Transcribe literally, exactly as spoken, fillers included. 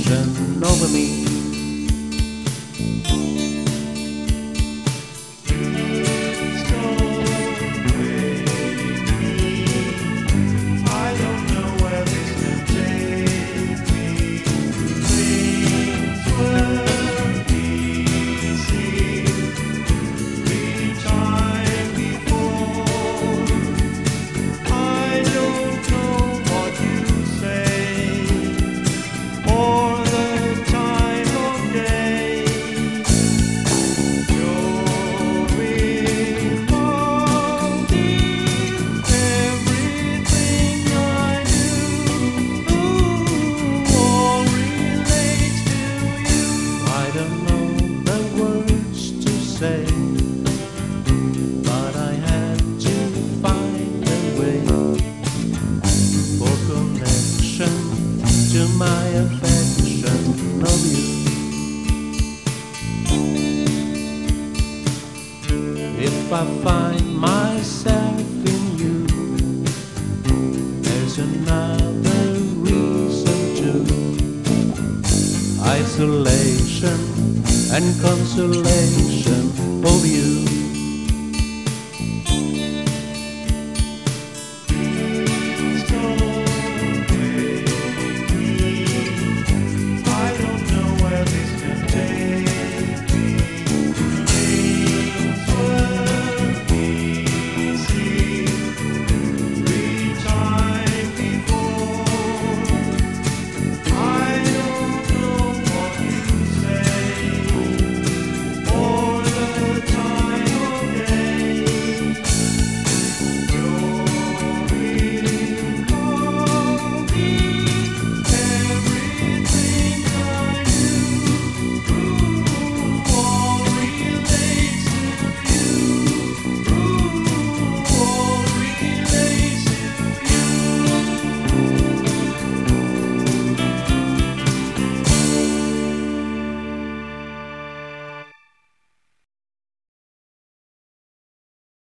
affection over me. But I had to find a way for connection to my affection of you. If I find myself in you, there's another reason to isolation and consolation of you.